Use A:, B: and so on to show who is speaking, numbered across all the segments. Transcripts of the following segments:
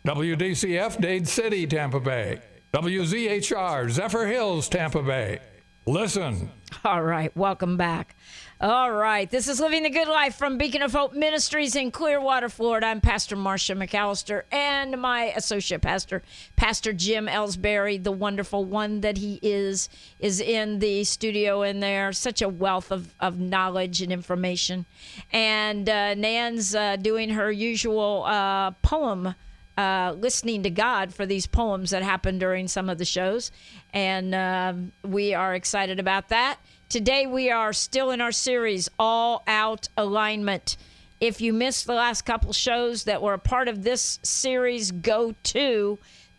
A: WDCF Dade City, Tampa Bay. WZHR Zephyr Hills, Tampa Bay. Listen.
B: All right, welcome back. All right, this is Living the Good Life from Beacon of Hope Ministries in Clearwater, Florida. I'm Pastor Marcia McAllister, and my associate pastor, Pastor Jim Ellsbury, the wonderful one that he is in the studio in there. Such a wealth of knowledge and information. And Nan's doing her usual poem, listening to God for these poems that happen during some of the shows. And we are excited about that. Today we are still in our series, All Out Alignment. If you missed the last couple shows that were a part of this series, go to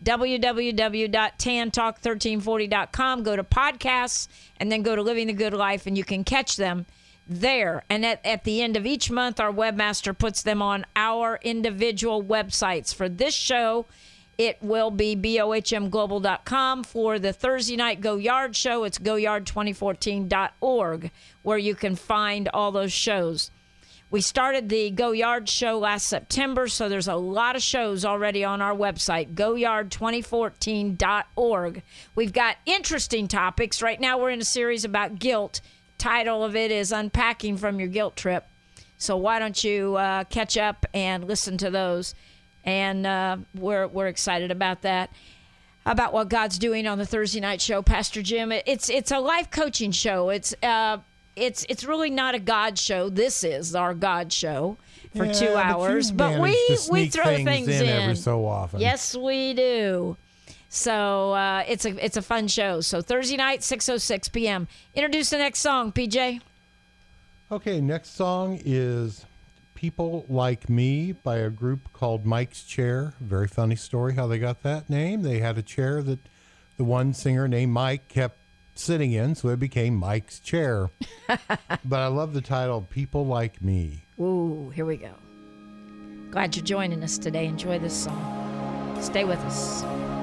B: www.tantalk1340.com, go to podcasts, and then go to Living the Good Life, and you can catch them there. And at the end of each month, our webmaster puts them on our individual websites. For this show, it will be bohmglobal.com. For the Thursday night Go Yard show, it's goyard2014.org, where you can find all those shows. We started the Go Yard show last September, so there's a lot of shows already on our website, goyard2014.org. We've got interesting topics. Right now we're in a series about guilt. Title of it is Unpacking from Your Guilt Trip. So why don't you catch up and listen to those? And we're excited about that, about what God's doing on the Thursday night show. Pastor Jim, it's a life coaching show. It's really not a God show. This is our God show for 2 hours, but we throw things in
C: every so often.
B: Yes, we do. So it's a fun show. So Thursday night, 6:06 p.m. Introduce the next song, PJ.
C: Okay, next song is People Like Me by a group called Mike's Chair. Very funny story how they got that name. They had a chair that the one singer named Mike kept sitting in, so it became Mike's Chair. But I love the title, People Like Me.
B: Ooh, here we go. Glad you're joining us today. Enjoy this song. Stay with us.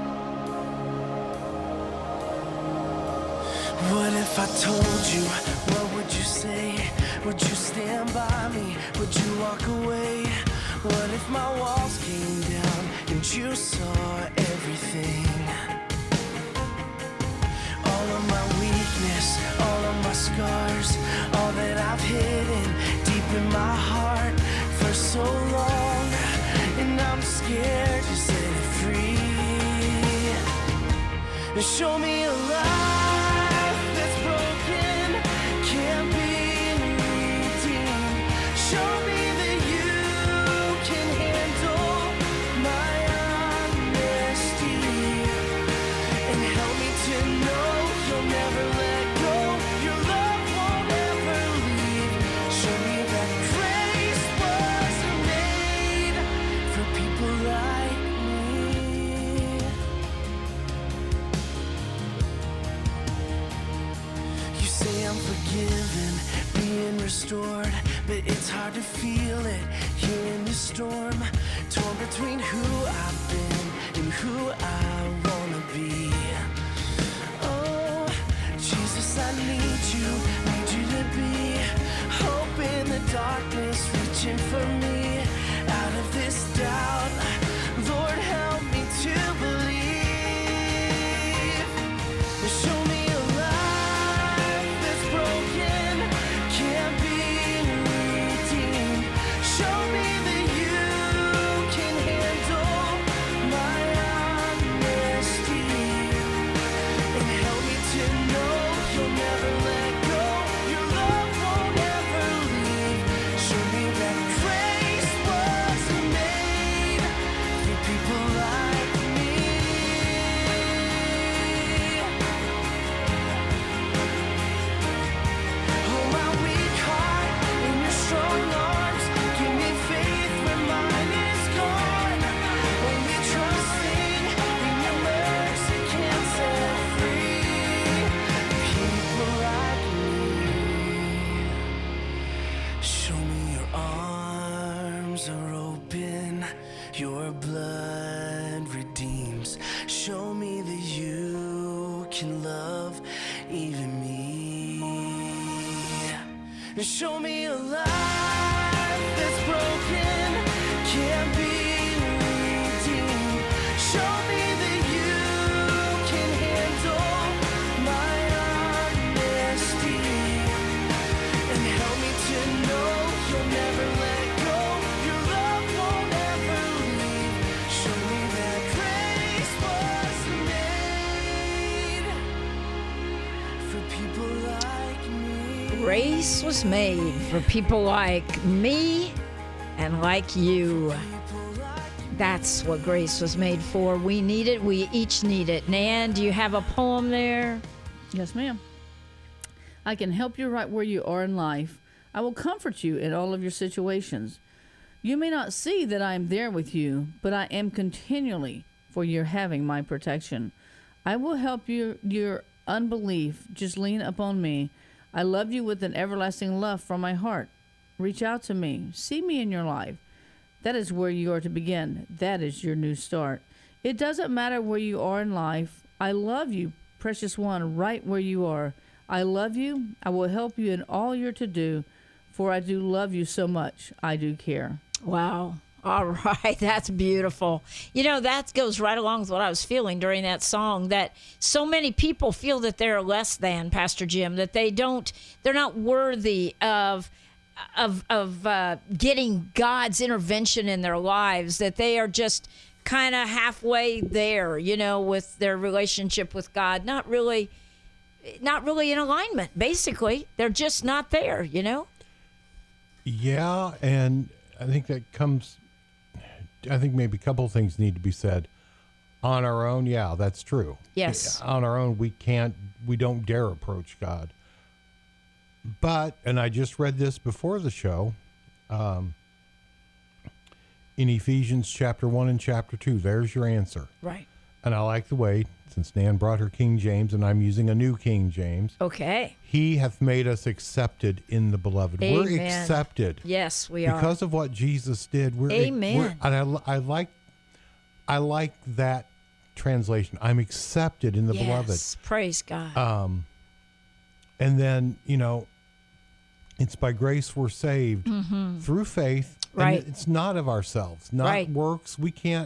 D: What if I told you? What would you say? Would you stand by me? Would you walk away? What if my walls came down and you saw everything? All of my weakness, all of my scars, all that I've hidden deep in my heart for so long, and I'm scared to set it free. Show me a light that's broken, can't be redeemed. Show me that you can handle my honesty, and help me to know you'll never let go. Your love won't ever leave. Show me that grace was made for people like me. You say I'm forgiven, being restored, but it's hard to feel it here in the storm. Torn between who I've been and who I wanna be. Oh, Jesus, I need you to be hope in the darkness, reaching for me out of this doubt. Lord, help me to believe. Show me a life that's broken, can't be redeemed. Show me that you can handle my honesty, and help me to know you'll never let go. Your love won't ever leave. Show me that grace was made for people like me. Hold my weak heart in your strong arms. Give me faith when mine is gone. Only trusting in your mercy can set free. People like me. Show me your arms are open. Your blood redeems. Show me that you can love even me. Show me a life that's broken, can't be redeemed.
B: Grace was made for people like me and like you. That's what grace was made for. We need it. We each need it. Nan, do you have a poem there?
E: Yes, ma'am. I can help you right where you are in life. I will comfort you in all of your situations. You may not see that I am there with you, but I am continually for your having my protection. I will help your unbelief. Just lean upon me. I love you with an everlasting love from my heart. Reach out to me. See me in your life. That is where you are to begin. That is your new start. It doesn't matter where you are in life. I love you, precious one, right where you are. I love you. I will help you in all you're to do, for I do love you so much. I do care.
B: Wow. All right. That's beautiful. You know, that goes right along with what I was feeling during that song, that so many people feel that they're less than, Pastor Jim, that they're not worthy of getting God's intervention in their lives, that they are just kind of halfway there, you know, with their relationship with God, not really in alignment. Basically, they're just not there, you know?
C: Yeah, and I think maybe a couple of things need to be said. On our own, yeah, that's true.
B: Yes.
C: On our own, we don't dare approach God. But, and I just read this before the show, in Ephesians chapter 1 and chapter 2, there's your answer.
B: Right.
C: And I like the way, since Nan brought her King James, and I'm using a new King James.
B: Okay.
C: He hath made us accepted in the beloved.
B: Amen.
C: We're accepted.
B: Yes, we are.
C: Because of what Jesus did.
B: Amen.
C: And I like that translation. I'm accepted in the beloved.
B: Yes, praise God.
C: And then, you know, it's by grace we're saved through faith.
B: Right.
C: And it's not of ourselves, not works. We can't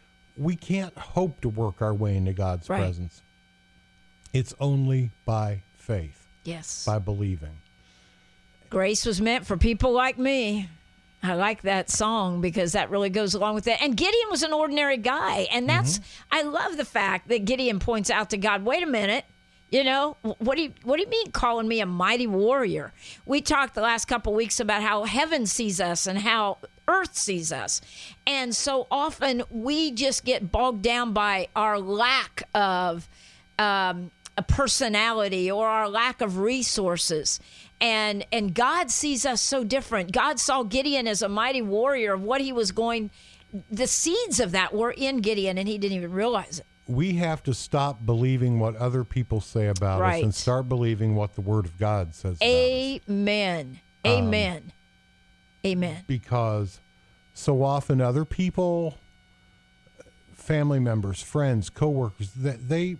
C: hope to work our way into God's presence. It's only by faith.
B: Yes.
C: By believing.
B: Grace was meant for people like me. I like that song because that really goes along with it. And Gideon was an ordinary guy. And that's, I love the fact that Gideon points out to God, wait a minute. You know, what do you mean calling me a mighty warrior? We talked the last couple of weeks about how heaven sees us and how earth sees us. And so often we just get bogged down by our lack of a personality or our lack of resources. And God sees us so different. God saw Gideon as a mighty warrior of what he was going. The seeds of that were in Gideon, and he didn't even realize it.
C: We have to stop believing what other people say about us and start believing what the Word of God says about us.
B: Amen. Amen. Amen.
C: Because so often other people, family members, friends, coworkers, they're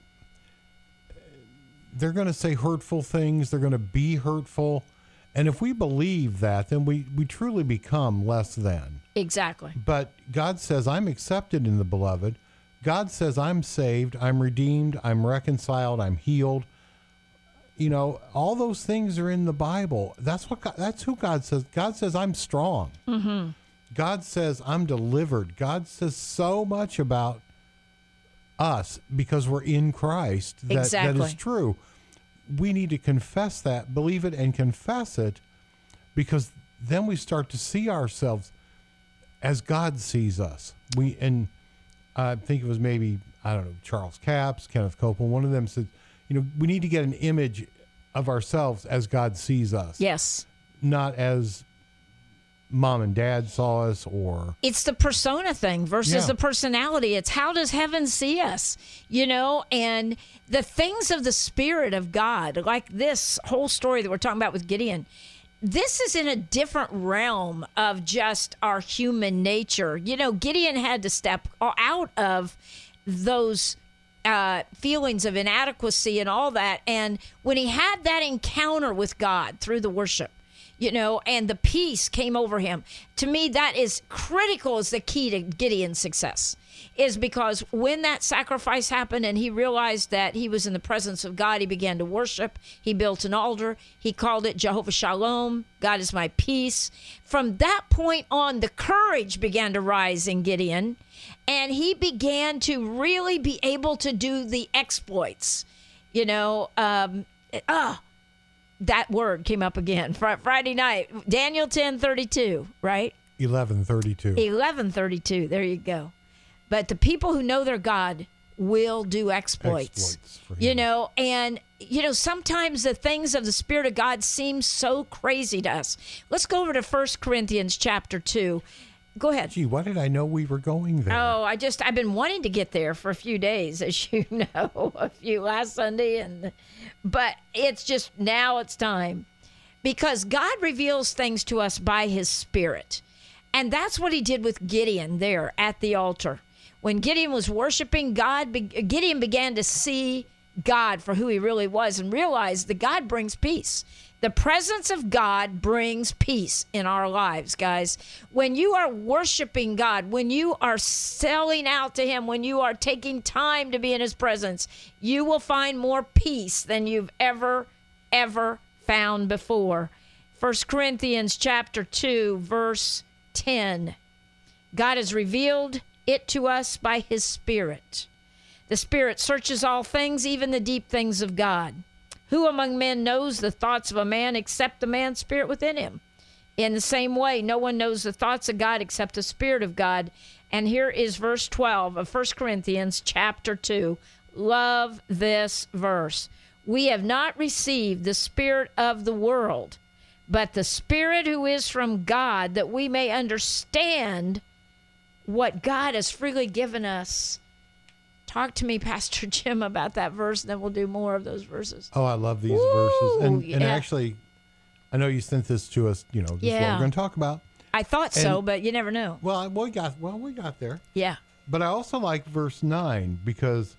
C: going to say hurtful things. They're going to be hurtful. And if we believe that, then we truly become less than.
B: Exactly.
C: But God says, I'm accepted in the beloved. God says, I'm saved, I'm redeemed, I'm reconciled, I'm healed. You know, all those things are in the Bible. That's who God says. God says, I'm strong. Mm-hmm. God says, I'm delivered. God says so much about us because we're in Christ that is true. We need to confess that, believe it, and confess it, because then we start to see ourselves as God sees us. I think it was maybe, I don't know, Charles Capps, Kenneth Copeland, one of them said, you know, we need to get an image of ourselves as God sees us.
B: Yes.
C: Not as mom and dad saw us or... It's
B: the persona thing versus the personality. It's how does heaven see us, you know? And the things of the Spirit of God, like this whole story that we're talking about with Gideon, this is in a different realm of just our human nature. You know, Gideon had to step out of those feelings of inadequacy and all that. And when he had that encounter with God through the worship, you know, and the peace came over him, to me, that is critical as the key to Gideon's success. Is because when that sacrifice happened and he realized that he was in the presence of God, he began to worship. He built an altar. He called it Jehovah Shalom. God is my peace. From that point on, the courage began to rise in Gideon, and he began to really be able to do the exploits. You know, that word came up again. Friday night, Daniel 10:32, right?
C: 11:32.
B: 11:32. There you go. But the people who know their God will do exploits
C: For him.
B: you know, and sometimes the things of the Spirit of God seem so crazy to us. Let's go over to 1 Corinthians chapter 2. Go ahead.
C: Gee, why did I know we were going there?
B: Oh, I've been wanting to get there for a few days, as you know, a few last Sunday, but it's just now it's time, because God reveals things to us by His Spirit, and that's what He did with Gideon there at the altar. When Gideon was worshiping God, Gideon began to see God for who He really was and realized that God brings peace. The presence of God brings peace in our lives, guys. When you are worshiping God, when you are selling out to Him, when you are taking time to be in His presence, you will find more peace than you've ever found before. 1 Corinthians chapter 2, verse 10. God has revealed it to us by His Spirit. The Spirit searches all things, even the deep things of God. Who among men knows the thoughts of a man except the man's spirit within him? In the same way, no one knows the thoughts of God except the Spirit of God. And here is verse 12 of 1 Corinthians chapter 2. Love this verse. We have not received the spirit of the world, but the Spirit who is from God, that we may understand what God has freely given us. Talk to me, Pastor Jim, about that verse, and then we'll do more of those verses.
C: Oh, I love these verses. And
B: yeah.
C: actually, I know you sent this to us, this is what we're going to talk about.
B: I thought so, but you never know.
C: Well, we got there.
B: Yeah.
C: But I also like verse 9 because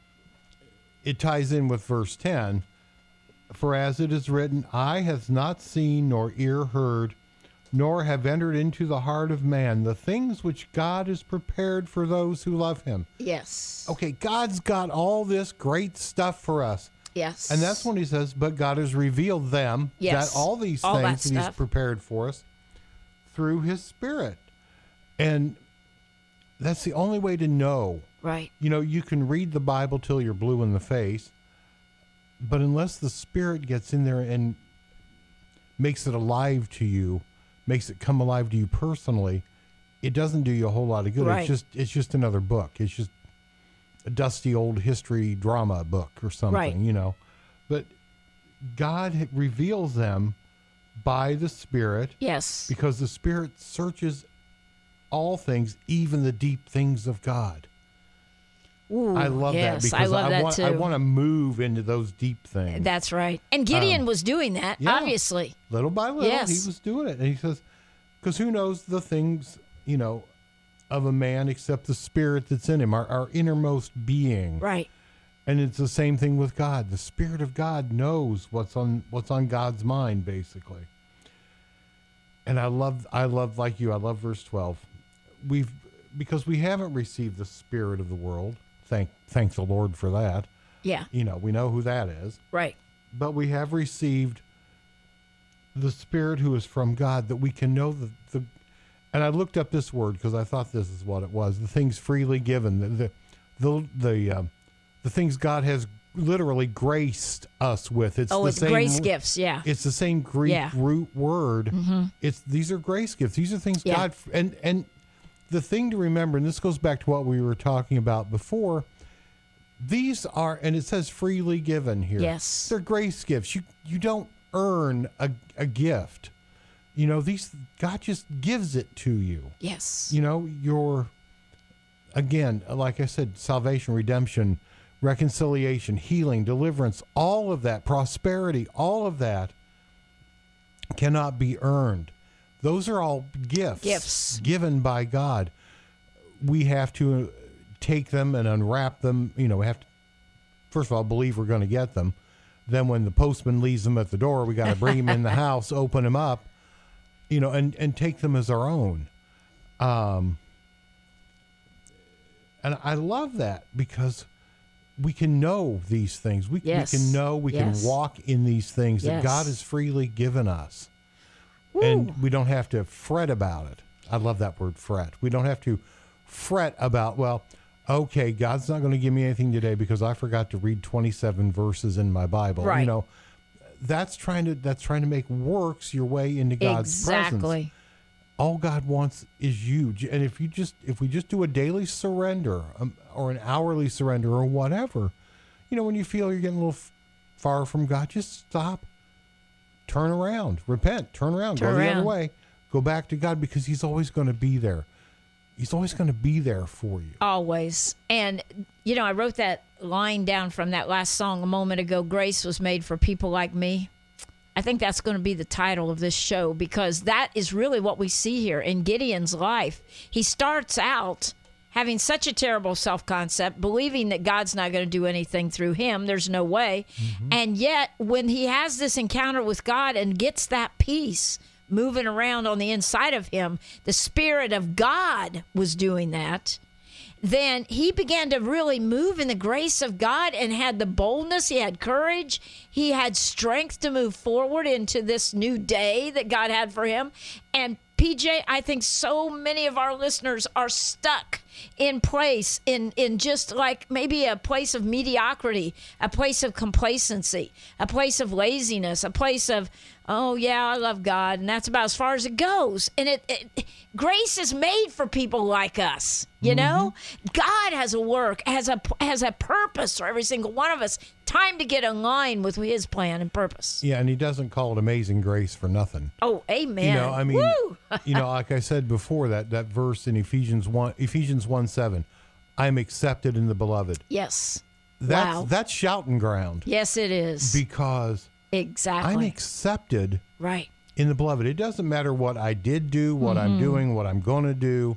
C: it ties in with verse 10. For as it is written, eye hath not seen nor ear heard, nor have entered into the heart of man the things which God has prepared for those who love Him.
B: Yes.
C: Okay, God's got all this great stuff for us.
B: Yes.
C: And that's when He says, but God has revealed them,
B: Yes.
C: that all these
B: All
C: things
B: that
C: that He's
B: stuff.
C: prepared for us through His Spirit. And that's the only way to know.
B: Right.
C: You can read the Bible till you're blue in the face, but unless the Spirit gets in there and makes it alive to you, makes it come alive to you personally, it doesn't do you a whole lot of good.
B: Right.
C: It's just another book. It's just a dusty old history drama book or something,
B: Right.
C: But God reveals them by the Spirit.
B: Yes.
C: Because the Spirit searches all things, even the deep things of God.
B: Ooh,
C: I love
B: yes,
C: that because
B: I love that too.
C: I want to move into those deep things.
B: That's right. And Gideon was doing that,
C: yeah.
B: obviously.
C: Little by little,
B: Yes.
C: he was doing it. And he says, because who knows the things, of a man except the Spirit that's in him, our innermost being.
B: Right.
C: And it's the same thing with God. The Spirit of God knows what's on God's mind, basically. And I love like you, I love verse 12. Because we haven't received the spirit of the world. Thank the Lord for that.
B: Yeah.
C: We know who that is.
B: Right.
C: But we have received the Spirit who is from God, that we can know the and I looked up this word because I thought this is what it was. The things freely given, the things God has literally graced us with. It's
B: grace gifts, yeah.
C: It's the same Greek root word. Mm-hmm. These are grace gifts. These are things God and the thing to remember, and this goes back to what we were talking about before. These are, and it says freely given here.
B: Yes.
C: They're grace gifts. You don't earn a gift. These, God just gives it to you.
B: Yes.
C: Your, again, like I said, salvation, redemption, reconciliation, healing, deliverance, all of that, prosperity, all of that cannot be earned. Those are all gifts given by God. We have to take them and unwrap them. We have to, first of all, believe we're going to get them. Then when the postman leaves them at the door, we got to bring them in the house, open them up, and take them as our own. And I love that because we can know these things. We can know, we can walk in these things that God has freely given us. Woo. And we don't have to fret about it. I love that word, fret. We don't have to fret about, okay, God's not going to give me anything today because I forgot to read 27 verses in my Bible.
B: Right.
C: that's trying to make works your way into God's presence.
B: Exactly.
C: All God wants is you. And if we just do a daily surrender or an hourly surrender or whatever, when you feel you're getting a little far from God, just stop, turn around, repent, turn around, go the other way, go back to God, because He's always going to be there. He's always going to be there for you.
B: Always. And, I wrote that line down from that last song a moment ago, Grace was made for people like me. I think that's going to be the title of this show, because that is really what we see here in Gideon's life. He starts out having such a terrible self-concept, believing that God's not going to do anything through him. There's no way. Mm-hmm. And yet, when he has this encounter with God and gets that peace moving around on the inside of him, the Spirit of God was doing that. Then he began to really move in the grace of God and had the boldness, he had courage, he had strength to move forward into this new day that God had for him. And PJ, I think so many of our listeners are stuck in place, in just like maybe a place of mediocrity, a place of complacency, a place of laziness, a place of, oh yeah, I love God, and that's about as far as it goes. And grace is made for people like us, you know? God has a work, has a purpose for every single one of us. Time to get in line with his plan and purpose.
C: Yeah, and he doesn't call it amazing grace for nothing.
B: Oh, amen.
C: Woo! Like I said before, that verse in Ephesians 1:7, I'm accepted in the beloved.
B: Yes.
C: That's shouting ground.
B: Yes, it is.
C: Because
B: exactly.
C: I'm accepted
B: right
C: in the beloved. It doesn't matter what I did do, what I'm doing, what I'm going to do.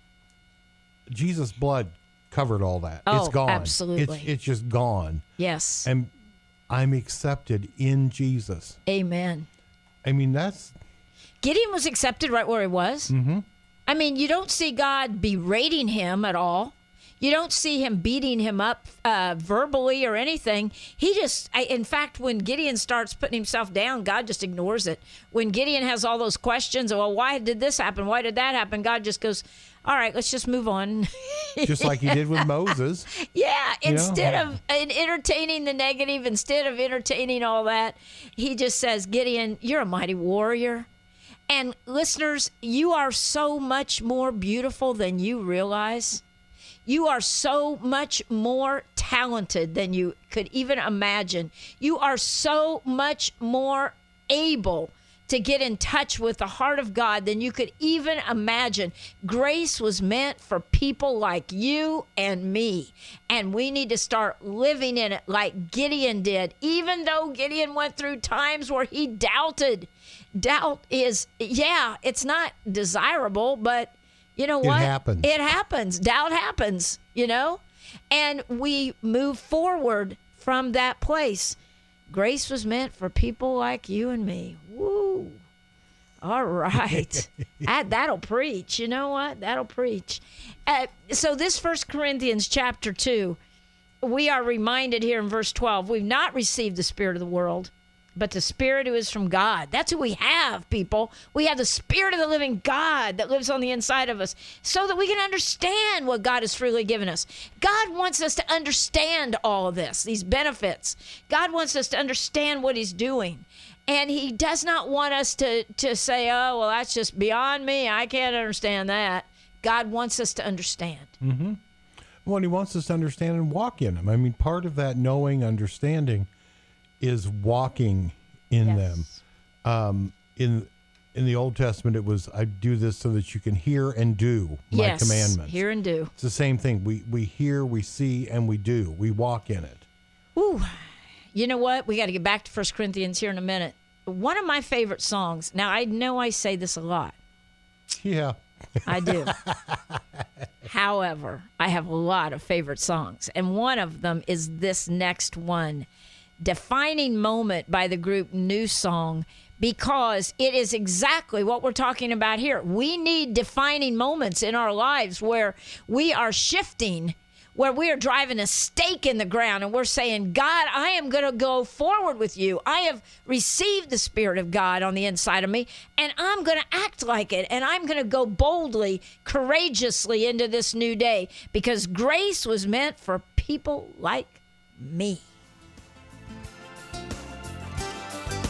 C: Jesus' blood covered all that.
B: Oh,
C: it's gone.
B: Absolutely.
C: It's just gone.
B: Yes.
C: And I'm accepted in Jesus.
B: Amen.
C: That's...
B: Gideon was accepted right where he was.
C: Mm-hmm.
B: You don't see God berating him at all. You don't see him beating him up verbally or anything. He just, in fact, when Gideon starts putting himself down, God just ignores it. When Gideon has all those questions, well, why did this happen? Why did that happen? God just goes, all right, let's just move on.
C: Just like he did with Moses.
B: Yeah, instead of entertaining the negative, instead of entertaining all that, he just says, Gideon, you're a mighty warrior. And listeners, you are so much more beautiful than you realize. You are so much more talented than you could even imagine. You are so much more able to get in touch with the heart of God than you could even imagine. Grace was meant for people like you and me. And we need to start living in it like Gideon did, even though Gideon went through times where he doubted. Doubt is, it's not desirable, but you know what? It happens. Doubt happens, And we move forward from that place. Grace was meant for people like you and me. Woo. All right. That'll preach. You know what? That'll preach. So this 1 Corinthians chapter 2, we are reminded here in verse 12, we've not received the spirit of the world, but the Spirit who is from God. That's who we have, people. We have the Spirit of the living God that lives on the inside of us so that we can understand what God has freely given us. God wants us to understand all of this, these benefits. God wants us to understand what he's doing. And he does not want us to say, oh, well, that's just beyond me. I can't understand that. God wants us to understand.
C: Mm-hmm. Well, he wants us to understand and walk in them. Part of that knowing, understanding is walking in them. In the Old Testament, it was, I do this so that you can hear and do my commandments.
B: Hear and do.
C: It's the same thing. We hear, we see, and we do. We walk in it.
B: Ooh. You know what? We got to get back to 1 Corinthians here in a minute. One of my favorite songs. Now, I know I say this a lot.
C: Yeah.
B: I do. However, I have a lot of favorite songs. And one of them is this next one. Defining Moment by the group New Song, because it is exactly what we're talking about here. We need defining moments in our lives where we are shifting, where we are driving a stake in the ground and we're saying, God, I am going to go forward with you. I have received the Spirit of God on the inside of me, and I'm going to act like it, and I'm going to go boldly, courageously into this new day, because grace was meant for people like me.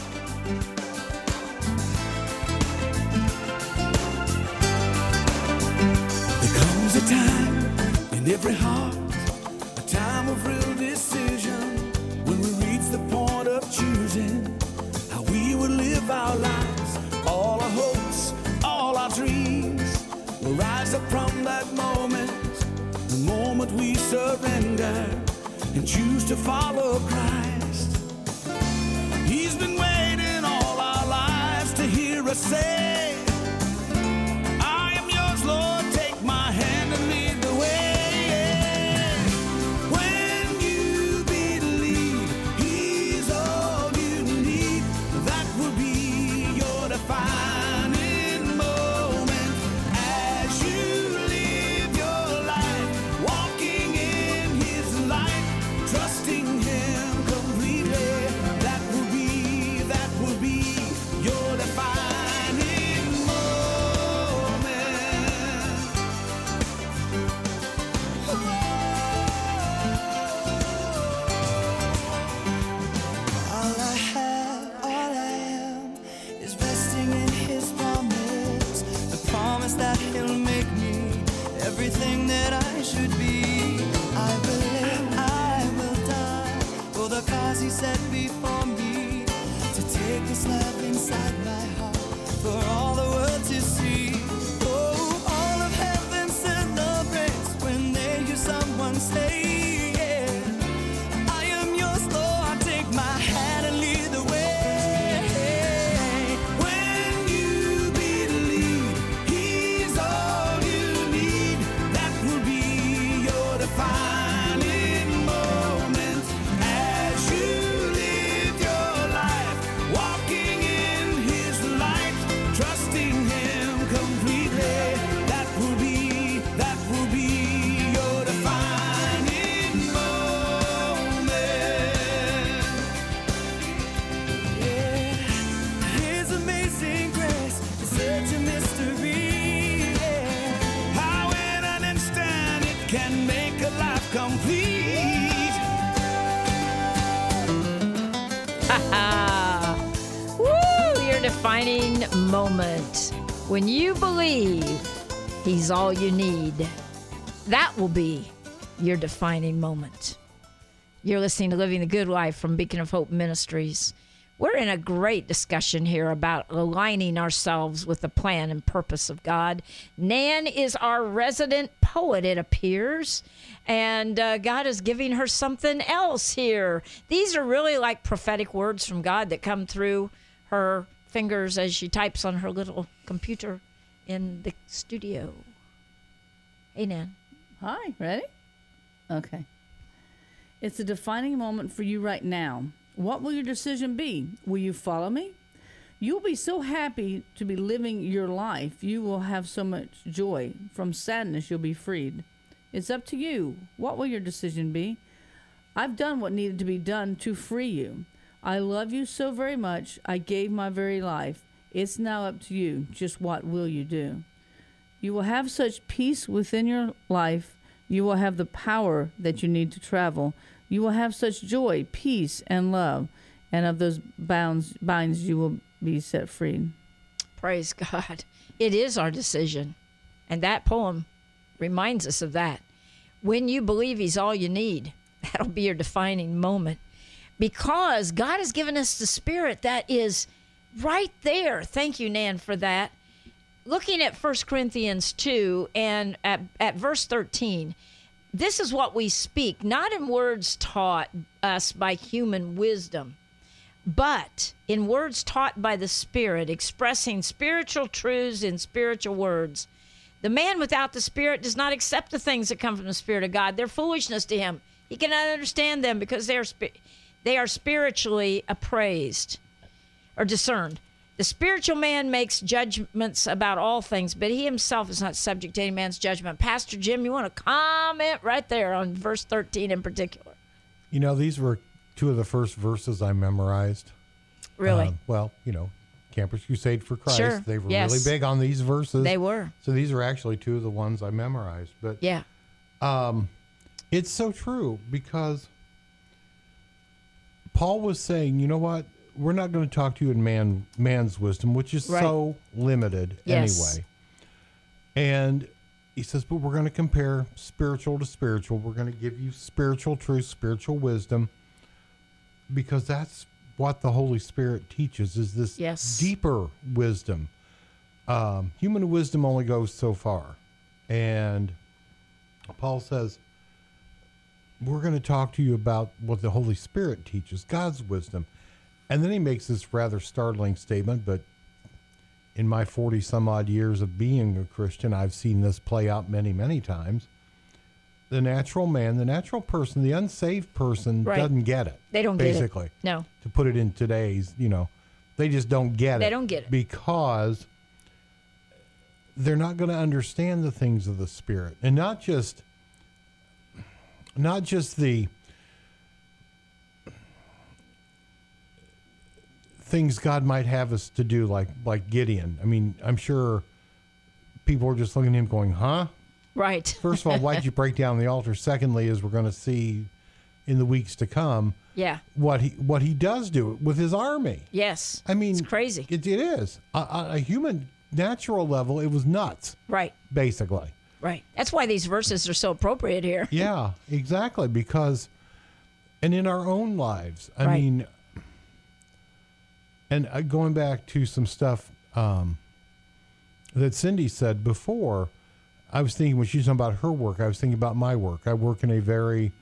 D: In every heart, a time of real decision, when we reach the point of choosing how we will live our lives. All our hopes, all our dreams will rise up from that moment, the moment we surrender and choose to follow Christ. He's been waiting all our lives to hear us say, I am yours, Lord, take my hand and lead the way. When you believe He's all you need, that will be your defining moment as you live your life, walking in His light, trusting Him completely. That will be your defining moment. All I have, all I am, is resting in His promise, the promise that He'll make me everything that I should be. I will live, I will die, for the cause He set before me, to take this love inside my heart for all the world to see. Oh, all of heaven celebrates when they hear someone say, yeah, I am yours, Lord, take my hand and lead the way. When you believe He's all you need, that will be your defining moment as you live your life, walking in His light, trusting Him completely. That will be your defining moment. Yeah. His amazing grace is such a mystery. Yeah. How in an instant it can make a life complete.
B: Woo! Your defining moment. When you believe He's all you need, that will be your defining moment. You're listening to Living the Good Life from Beacon of Hope Ministries. We're in a great discussion here about aligning ourselves with the plan and purpose of God. Nan is our resident poet, it appears, and God is giving her something else here. These are really like prophetic words from God that come through her fingers as she types on her little computer in the studio. Hey, Nan.
E: Hi, ready? Okay. It's a defining moment for you right now. What will your decision be? Will you follow me? You'll be so happy to be living your life. You will have so much joy. From sadness, you'll be freed. It's up to you. What will your decision be? I've done what needed to be done to free you. I love you so very much. I gave my very life. It's now up to you. Just what will you do? You will have such peace within your life. You will have the power that you need to travel. You will have such joy, peace, and love. And of those binds you will be set free.
B: Praise God. It is our decision. And that poem reminds us of that. When you believe He's all you need, that'll be your defining moment. Because God has given us the Spirit that is right there. Thank you, Nan, for that. Looking at 1 Corinthians 2 and at verse 13, this is what we speak, not in words taught us by human wisdom, but in words taught by the Spirit, expressing spiritual truths in spiritual words. The man without the Spirit does not accept the things that come from the Spirit of God. They're foolishness to him. He cannot understand them because they are spiritually appraised or discerned. The spiritual man makes judgments about all things, but he himself is not subject to any man's judgment. Pastor Jim, you want to comment right there on verse 13 in particular?
C: You know, these were two of the first verses I memorized.
B: Really?
C: Well, you know, Campus Crusade for Christ.
B: Sure.
C: They were
B: Yes.
C: really big on these verses.
B: They were.
C: So these are actually two of the ones I memorized. But
B: Yeah.
C: it's so true because Paul was saying, you know what? We're not going to talk to you in man's wisdom, which is
B: Right.
C: so limited
B: Yes.
C: anyway. And he says, but we're going to compare spiritual to spiritual. We're going to give you spiritual truth, spiritual wisdom, because that's what the Holy Spirit teaches, is this
B: Yes.
C: deeper wisdom. Human wisdom only goes so far. And Paul says, we're going to talk to you about what the Holy Spirit teaches, God's wisdom. And then he makes this rather startling statement, but in my 40 some odd years of being a Christian, I've seen this play out many, many times. The natural man, the natural person, the unsaved person
B: Right.
C: doesn't get it.
B: They don't get it.
C: basically.
B: No.
C: To put it in today's, they just don't get it.
B: They don't get it.
C: Because they're not going to understand the things of the Spirit. And not just the things God might have us to do, like Gideon. I mean, I'm sure people are just looking at him going, huh?
B: Right.
C: First of all, why'd you break down the altar? Secondly, as we're going to see in the weeks to come,
B: Yeah.
C: what he does do with his army.
B: Yes.
C: I mean,
B: it's crazy.
C: It is. On a human natural level, it was nuts,
B: Right.
C: basically.
B: Right. That's why these verses are so appropriate here.
C: Yeah, exactly. Because, and in our own lives, I
B: Right.
C: mean, and going back to some stuff that Cindy said before, I was thinking when she was talking about her work, I was thinking about my work. I work in a very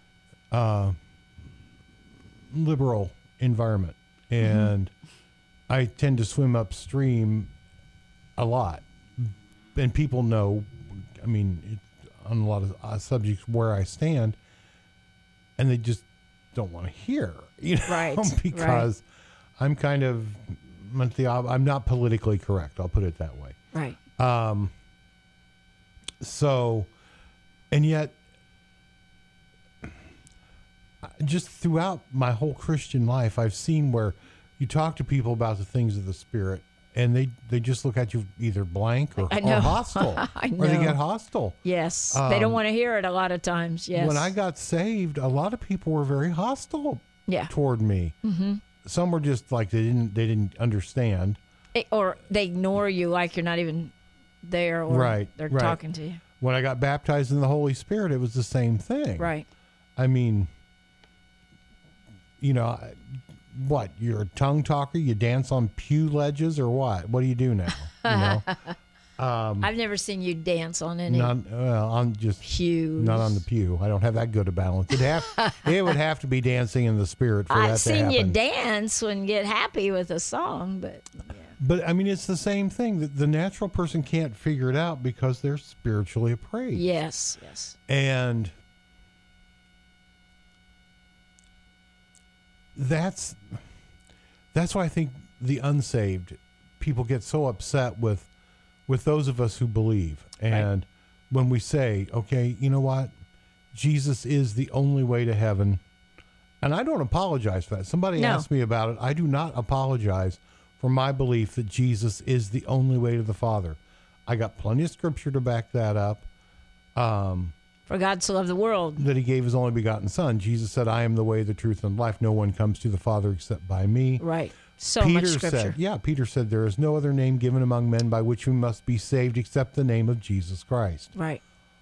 C: liberal environment, and I tend to swim upstream a lot. And people know, I mean, on a lot of subjects where I stand, and they just don't want to hear,
B: Right,
C: because I'm kind of, I'm not politically correct. I'll put it that way.
B: Right.
C: So, and yet, just throughout my whole Christian life, I've seen where you talk to people about the things of the Spirit, and they just look at you either blank or
B: I know.
C: hostile.
B: I
C: Or they
B: know.
C: get hostile.
B: Yes. they don't want to hear it a lot of times. Yes.
C: When I got saved, a lot of people were very hostile
B: Yeah.
C: toward me. Mm-hmm. Some were just like they didn't understand.
B: Or they ignore you like you're not even there, or
C: Right,
B: they're
C: right.
B: talking to you.
C: When I got baptized in the Holy Spirit, it was the same thing.
B: Right.
C: I mean, what? You're a tongue talker? You dance on pew ledges or what? What do you do now?
B: I've never seen you dance on any
C: On just
B: pews.
C: not on the pew. I don't have that good a balance. It would have to be dancing in the Spirit for that
B: I've
C: to happen.
B: seen you dance and get happy with a song, but
C: But I mean, it's the same thing. The natural person can't figure it out because they're spiritually appraised.
B: yes.
C: And that's why I think the unsaved people get so upset with those of us who believe. And when we say, okay, you know what? Jesus is the only way to heaven. And I don't apologize for that. Somebody
B: No.
C: asked me about it. I do not apologize for my belief that Jesus is the only way to the Father. I got plenty of scripture to back that up.
B: For God so loved the world.
C: That he gave his only begotten Son. Jesus said, I am the way, the truth, and life. No one comes to the Father except by me.
B: Right. So much scripture.
C: Peter said, there is no other name given among men by which we must be saved except the name of Jesus Christ.
B: Right.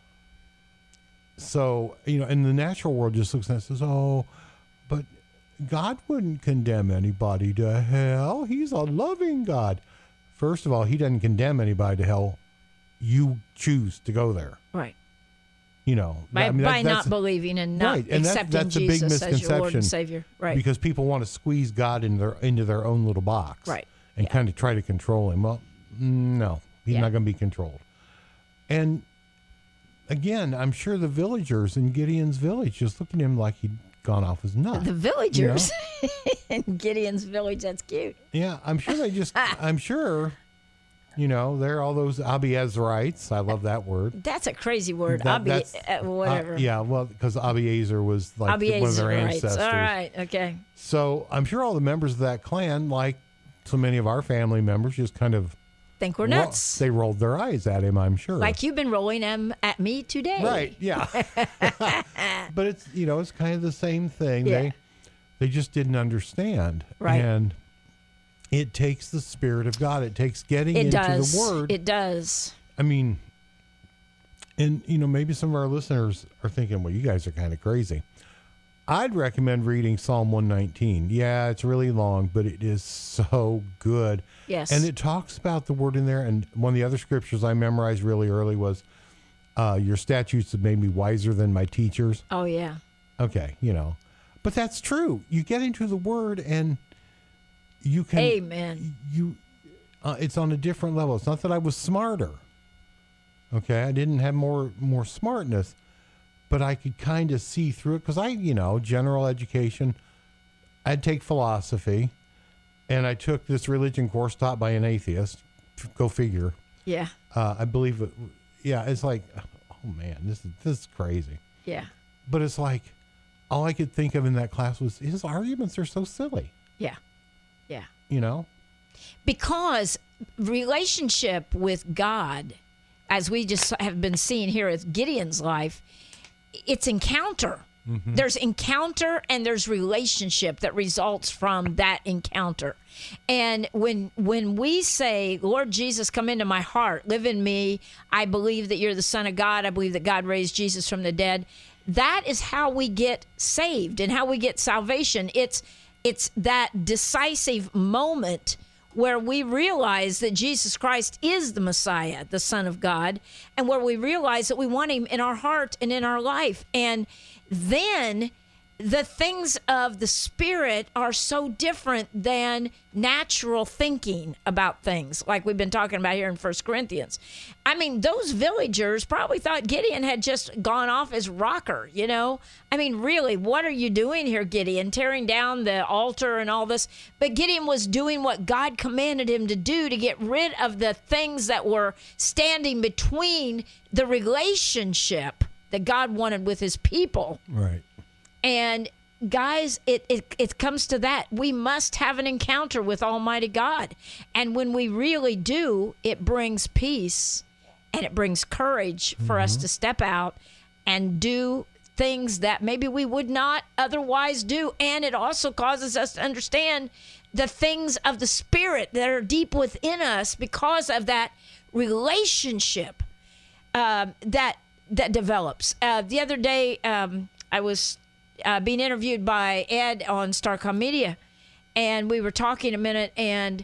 C: So, and the natural world just looks at it and says, oh, but God wouldn't condemn anybody to hell. He's a loving God. First of all, he doesn't condemn anybody to hell. You choose to go there.
B: Right.
C: By
B: not believing and not
C: right, and
B: accepting
C: that's a big
B: Jesus as your Lord
C: misconception,
B: and Savior. Right.
C: Because people want to squeeze God into their own little box.
B: Right.
C: And kind of try to control him. Well, no, he's not going to be controlled. And again, I'm sure the villagers in Gideon's village just looked at him like he'd gone off his nut.
B: The villagers in Gideon's village, that's cute.
C: Yeah, I'm sure they just, they're all those Abiezrites. I love that word.
B: That's a crazy word.
C: That's-
B: Whatever.
C: yeah, well, because Abiezer was like one of their
B: Abiezrites.
C: ancestors.
B: All right. Okay.
C: So I'm sure all the members of that clan, like so many of our family members, just kind of
B: Think we're nuts.
C: They rolled their eyes at him, I'm sure.
B: Like you've been rolling them at me today.
C: Right, yeah. But it's, it's kind of the same thing.
B: Yeah.
C: They just didn't understand.
B: Right.
C: And it takes the Spirit of God. It takes getting
B: It
C: into
B: does.
C: the Word.
B: It does.
C: I mean, And, maybe some of our listeners are thinking, well, you guys are kind of crazy. I'd recommend reading Psalm 119. Yeah, it's really long, but it is so good.
B: Yes.
C: And it talks about the word in there. And one of the other scriptures I memorized really early was, your statutes have made me wiser than my teachers.
B: Oh, yeah.
C: Okay, But that's true. You get into the word and you can...
B: Amen.
C: It's on a different level. It's not that I was smarter. Okay, I didn't have more smartness. But I could kind of see through it because general education, I'd take philosophy, and I took this religion course taught by an atheist. Go figure.
B: Yeah.
C: I believe it. Yeah, it's like, oh man, this is crazy.
B: Yeah.
C: But it's like, all I could think of in that class was his arguments are so silly.
B: Yeah. Yeah. Because relationship with God, as we just have been seeing here with Gideon's life, it's encounter. Mm-hmm. There's encounter and there's relationship that results from that encounter. And when we say, Lord Jesus, come into my heart, live in me, I believe that you're the Son of God, I believe that God raised Jesus from the dead, that is how we get saved and how we get salvation. It's that decisive moment where we realize that Jesus Christ is the Messiah, the Son of God, and where we realize that we want him in our heart and in our life. And then the things of the Spirit are so different than natural thinking about things, like we've been talking about here in 1 Corinthians. I mean, those villagers probably thought Gideon had just gone off as rocker, I mean, really, what are you doing here, Gideon? Tearing down the altar and all this. But Gideon was doing what God commanded him to do to get rid of the things that were standing between the relationship that God wanted with his people.
C: Right.
B: And guys, it comes to that. We must have an encounter with Almighty God. And when we really do, it brings peace and it brings courage for us to step out and do things that maybe we would not otherwise do. And it also causes us to understand the things of the Spirit that are deep within us because of that relationship that develops. The other day, I was being interviewed by Ed on Starcom Media, and we were talking a minute, and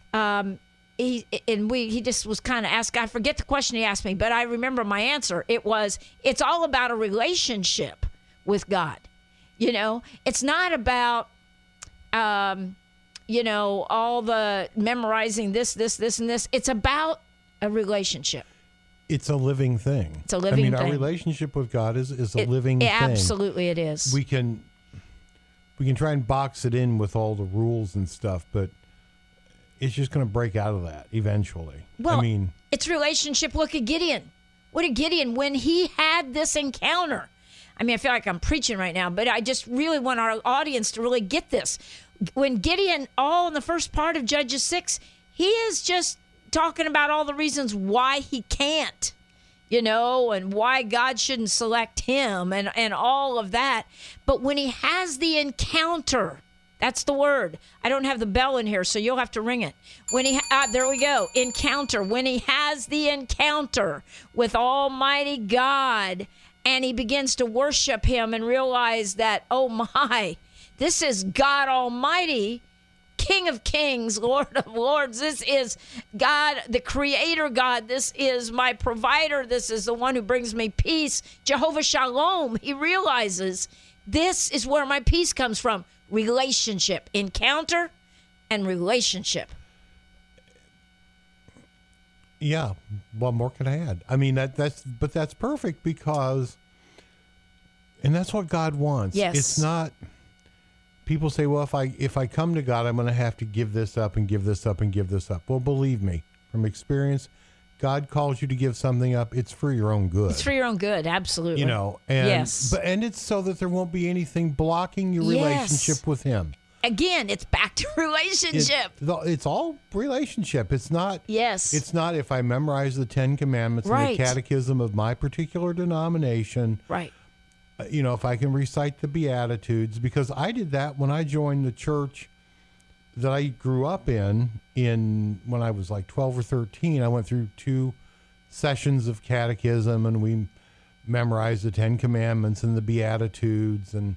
B: he just was kind of asked. I forget the question he asked me, but I remember my answer. It was, it's all about a relationship with God. It's not about all the memorizing this, and this. It's about a relationship.
C: It's a living thing.
B: It's a living thing.
C: Our relationship with God is a living thing.
B: Absolutely it is.
C: We can try and box it in with all the rules and stuff, but it's just going to break out of that eventually.
B: Well, it's relationship. Look at Gideon. What did Gideon, when he had this encounter? I feel like I'm preaching right now, but I just really want our audience to really get this. When Gideon, all in the first part of Judges 6, he is just talking about all the reasons why he can't, and why God shouldn't select him and all of that. But when he has the encounter, that's the word. I don't have the bell in here, so you'll have to ring it. When there we go, encounter. When he has the encounter with Almighty God and he begins to worship him and realize that, oh my, this is God Almighty, King of Kings, Lord of Lords. This is God, the Creator God. This is my provider. This is the one who brings me peace. Jehovah Shalom. He realizes this is where my peace comes from. Relationship, encounter, and relationship.
C: Yeah. What more can I add? That's perfect because, and that's what God wants.
B: Yes.
C: It's not. People say, well, if I come to God, I'm going to have to give this up and give this up and give this up. Well, believe me, from experience, God calls you to give something up. It's for your own good.
B: It's for your own good, absolutely.
C: And,
B: yes.
C: And it's so that there won't be anything blocking your relationship with Him.
B: Again, it's back to relationship.
C: It's all relationship. It's not.
B: Yes.
C: It's not if I memorize the 10 Commandments and the catechism of my particular denomination.
B: Right.
C: If I can recite the Beatitudes, because I did that when I joined the church that I grew up in when I was like 12 or 13. I went through 2 sessions of catechism, and we memorized the 10 Commandments and the Beatitudes, and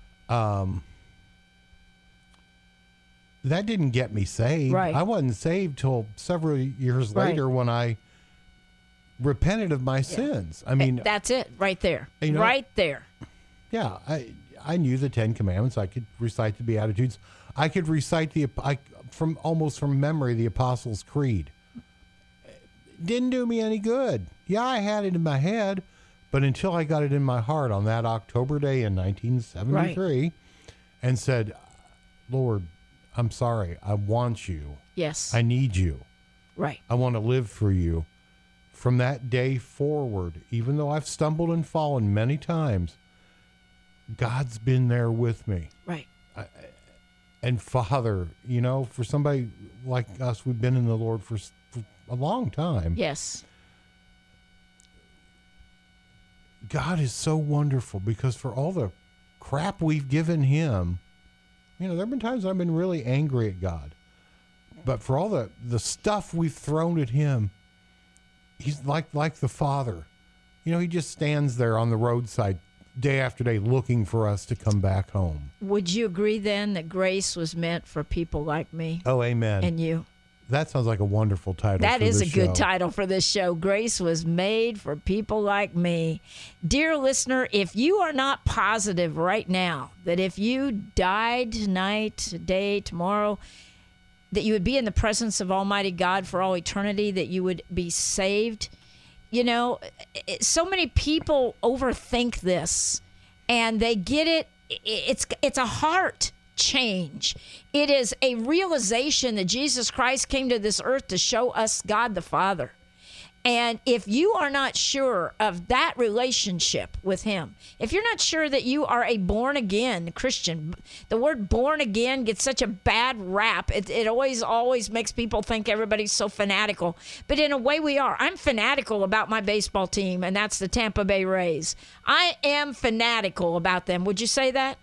C: that didn't get me saved.
B: Right.
C: I wasn't saved till several years
B: Right.
C: later when I repented of my sins. I mean,
B: That's it right there.
C: You know-
B: right there.
C: yeah, I knew the 10 Commandments. I could recite the Beatitudes. I could recite from memory the Apostles' Creed. Didn't do me any good. Yeah, I had it in my head, but until I got it in my heart on that October day in 1973 and said, Lord, I'm sorry. I want you.
B: Yes.
C: I need you.
B: Right.
C: I want to live for you. From that day forward, even though I've stumbled and fallen many times, God's been there with me.
B: Right.
C: And Father, you know, for somebody like us, we've been in the Lord for a long time.
B: Yes.
C: God is so wonderful because for all the crap we've given him, you know, there have been times I've been really angry at God. But for all the stuff we've thrown at him, he's like the Father. You know, he just stands there on the roadside day after day looking for us to come back home.
B: Would you agree then that grace was meant for people like me
C: Oh, amen.
B: and you?
C: That sounds like a wonderful title.
B: That
C: for
B: is a
C: this
B: good
C: show.
B: title for this show. Grace was made for people like me. Dear listener, if you are not positive right now that if you died tonight, today, tomorrow, that you would be in the presence of Almighty God for all eternity, that you would be saved, you know, so many people overthink this and they get it. It's a heart change. It is a realization that Jesus Christ came to this earth to show us God the Father. And if you are not sure of that relationship with him, if you're not sure that you are a born again Christian, the word born again gets such a bad rap. It always makes people think everybody's so fanatical. But in a way we are. I'm fanatical about my baseball team, and that's the Tampa Bay Rays. I am fanatical about them. Would you say that?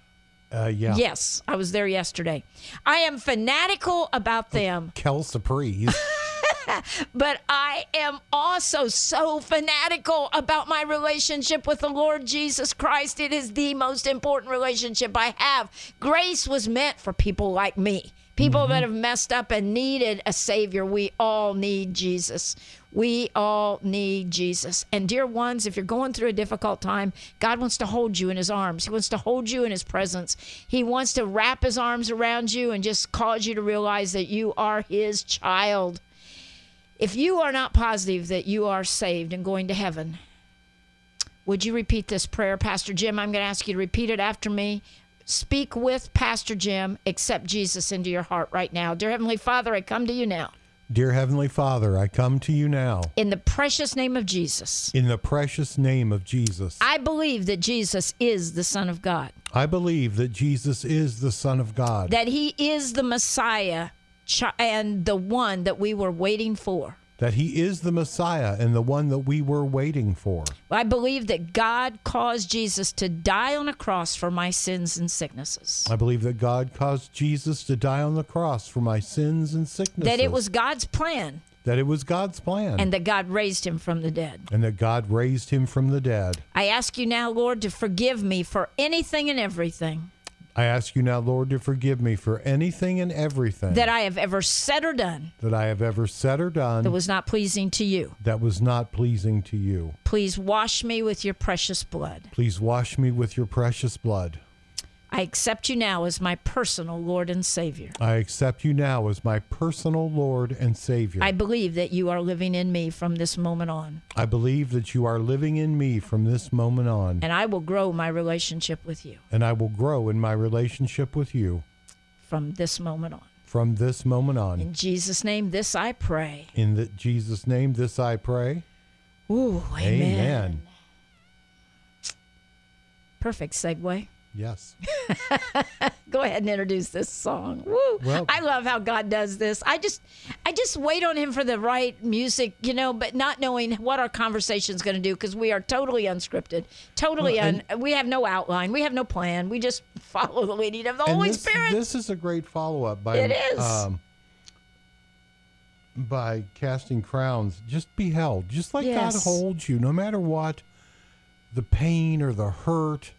C: Yeah.
B: Yes, I was there yesterday. I am fanatical about them.
C: Kel Surprise.
B: But I am also so fanatical about my relationship with the Lord Jesus Christ. It is the most important relationship I have. Grace was meant for people like me, people that have messed up and needed a Savior. We all need Jesus. We all need Jesus. And dear ones, if you're going through a difficult time, God wants to hold you in his arms. He wants to hold you in his presence. He wants to wrap his arms around you and just cause you to realize that you are his child. If you are not positive that you are saved and going to heaven, would you repeat this prayer? Pastor Jim, I'm going to ask you to repeat it after me. Speak with Pastor Jim. Accept Jesus into your heart right now. Dear Heavenly Father, I come to you now.
C: Dear Heavenly Father, I come to you now.
B: In the precious name of Jesus.
C: In the precious name of Jesus.
B: I believe that Jesus is the Son of God.
C: I believe that Jesus is the Son of God.
B: That he is the Messiah and the one that we were waiting for.
C: That he is the Messiah and the one that we were waiting for.
B: I believe that God caused Jesus to die on a cross for my sins and sicknesses.
C: I believe that God caused Jesus to die on the cross for my sins and sicknesses.
B: That it was God's plan.
C: That it was God's plan.
B: And that God raised him from the dead.
C: And that God raised him from the dead.
B: I ask you now, Lord, to forgive me for anything and everything.
C: I ask you now, Lord, to forgive me for anything and everything
B: that I have ever said or done
C: that I have ever said or done
B: that was not pleasing to you.
C: That was not pleasing to you.
B: Please wash me with your precious blood.
C: Please wash me with your precious blood.
B: I accept you now as my personal Lord and Savior.
C: I accept you now as my personal Lord and Savior.
B: I believe that you are living in me from this moment on.
C: I believe that you are living in me from this moment on.
B: And I will grow my relationship with you.
C: And I will grow in my relationship with you.
B: From this moment on.
C: From this moment on.
B: In Jesus' name, this I pray.
C: In Jesus' name, this I pray.
B: Ooh, amen.
C: Amen.
B: Perfect segue.
C: Yes.
B: Go ahead and introduce this song. Woo.
C: Well,
B: I love how God does this. I just wait on him for the right music, you know, but not knowing what our conversation is going to do because we are totally unscripted, totally we have no outline, we have no plan. We just follow the leading of the Holy Spirit.
C: This is a great follow-up by
B: it is.
C: by Casting Crowns. Just be held, just like God
B: Yes.
C: holds you, no matter what the pain or the hurt,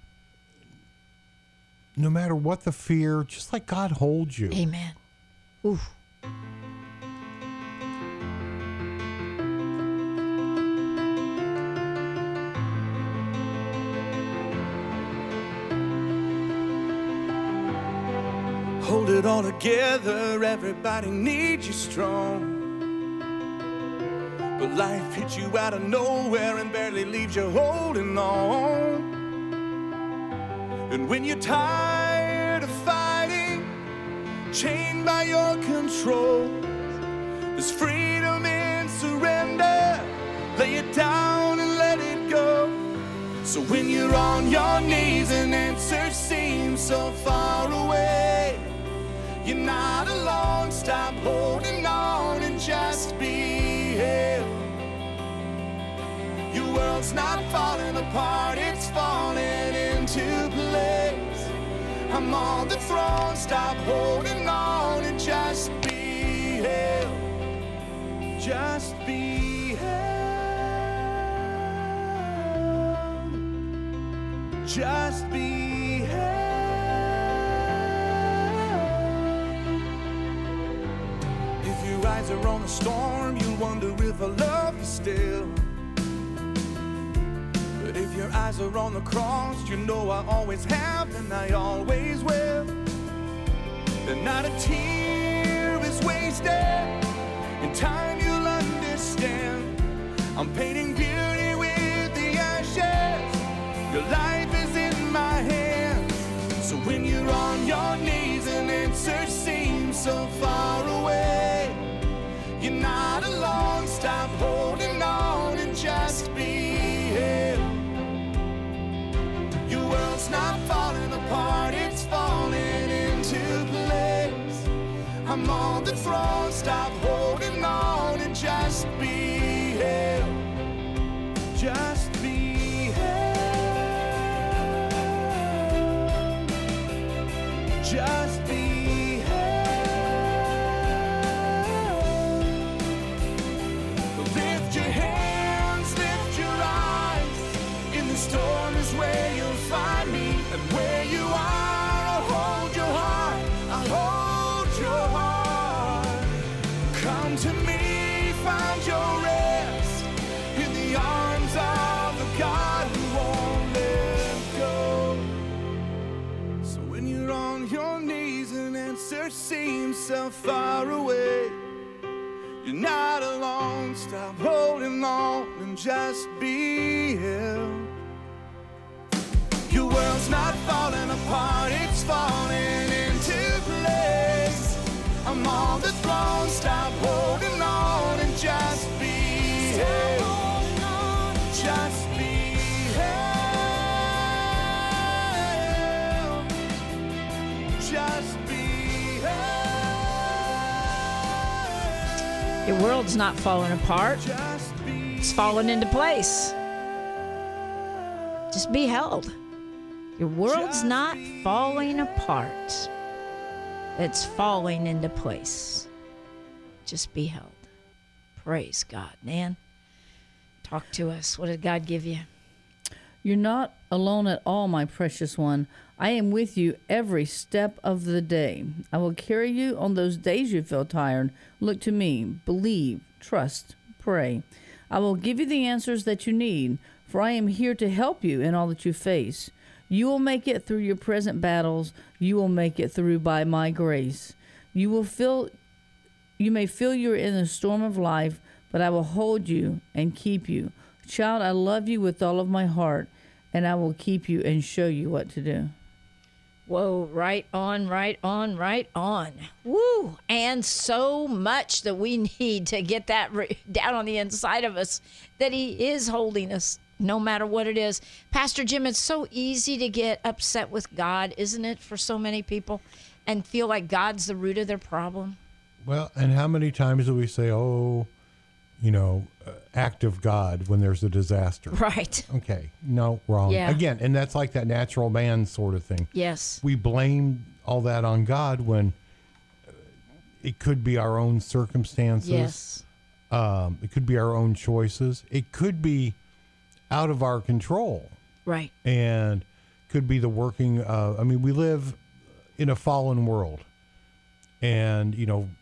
C: no matter what the fear, just like God holds you.
B: Amen. Ooh.
D: Hold it all together, everybody needs you strong. But life hits you out of nowhere and barely leaves you holding on. And when you're tired of fighting, chained by your control, there's freedom in surrender. Lay it down and let it go. So when you're on your knees and answers seem so far away, you're not alone. Stop holding on and just be held. Your world's not falling apart, it's falling into place. I'm on the throne. Stop holding on and just be held. Just be held. Just be held. If your eyes are on the storm, you wonder if I love you still. But if your eyes are on the cross, you know I always have and I always will. And not a tear is wasted. In time you'll understand. I'm painting beauty with the ashes. Your life is in my hands. So when you're on your knees and answers seem so far away, you're not alone. Stop holding on and just be held. Your world's not falling apart, it's falling into place. I'm on the throne. Stop holding on and just be held. Just be held. Just be held. Lift your hands, lift your eyes. In the storm is where you'll find me. And where you are, I'll hold your heart. I'll hold your heart. Come to me, find your rest in the arms of the God who won't let go. So when you're on your knees and answers seem so far away, you're not alone. Stop holding on and just be held. Your world's not falling apart, it's falling into place. I'm on the throne. Stop holding on and just be held. Just be held. Just be held.
B: Your world's not falling apart.
D: Just be
B: It's falling into place. Just be held. Your world's not falling apart. It's falling into place. Just be held. Praise God. Nan, talk to us. What did God give you?
E: You're not alone at all, my precious one. I am with you every step of the day. I will carry you on those days you feel tired. Look to me. Believe, trust, pray. I will give you the answers that you need, for I am here to help you in all that you face. You will make it through your present battles. You will make it through by my grace. You may feel you're in the storm of life, but I will hold you and keep you. Child, I love you with all of my heart, and I will keep you and show you what to do.
B: Whoa, right on, right on, right on. Woo! And so much that we need to get that down on the inside of us, that He is holding us no matter what it is. Pastor Jim, it's so easy to get upset with God, isn't it, for so many people, and feel like God's the root of their problem?
C: Well, and how many times do we say, oh, act of God when there's a disaster?
B: Right.
C: Okay. No, wrong.
B: Yeah.
C: Again, and that's like that natural man sort of thing.
B: Yes.
C: We blame all that on God when It could be our own circumstances.
B: Yes.
C: It could be our own choices. It could be out of our control.
B: Right.
C: And could be the working I mean, we live in a fallen world. And, you know,